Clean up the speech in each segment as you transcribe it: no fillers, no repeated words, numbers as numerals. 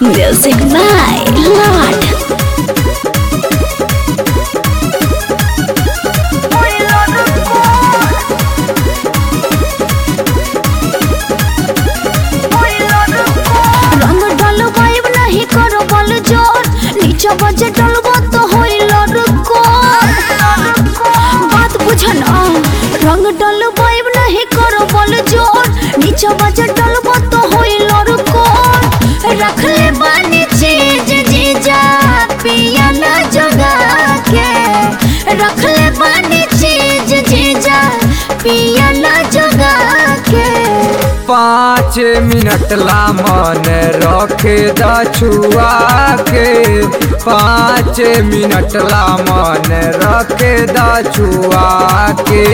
Music by Lord. बजे डलबो तो होइल रुको बात बुझना रंग डलबाइब नहीं करो बल जोर नीचे बजे डलबो तो होइल रुको रख ले बानी चीज जीजा पिया ना जगा के रख ले बानी चीज जीजा पिया ना जगा के 5 मिनट ला मन रखे द छुआ के 5 मिनट ला मन रखे द छुआ के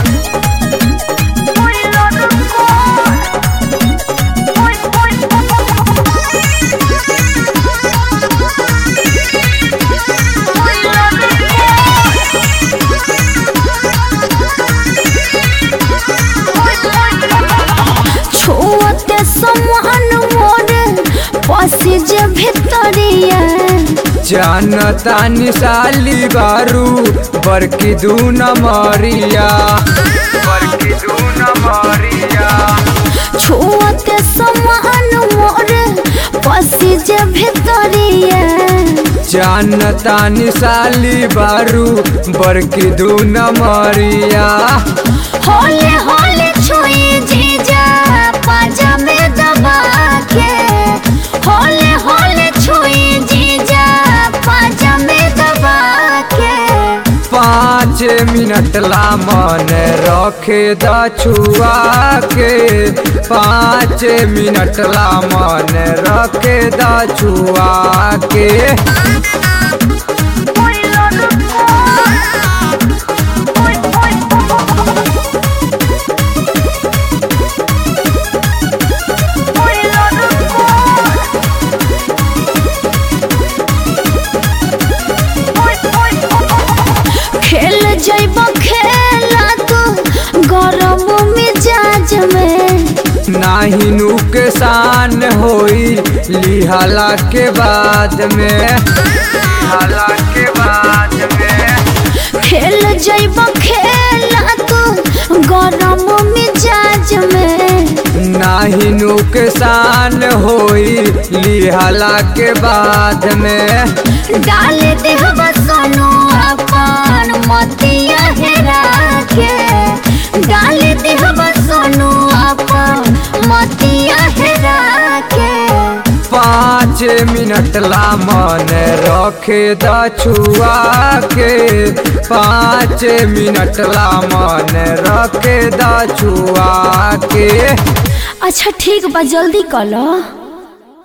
जे भितरिया जानता निशाली बारू बरकी दून मरिया छुअते समान मोर पसी जे भितरिया जानता निशाली बारू बरकी दून मरिया होले होले छुई जीजा पाजा में दबा के होले होले छुई जीजा पाजा में दबा के 5 मिनट ला मन रखे द छुआ के 5 मिनट ला मन रखे द छुआ के जैबो खेला तू गरम मिजाज में नाही नुकसान होई लिहाला के बाद में खेल जैबो खेला तू गरम मिजाज में नाही नुकसान होई लिहाला के बाद में डाल देहब सोनू अपन मतिया हेरा के डाल देहब सोनू अपन मतिया हेरा के 5 मिनट ला मन रखे द छुआ के 5 मिनट ला मन रखे द छुआ के अच्छा ठीक बा जल्दी कर लो।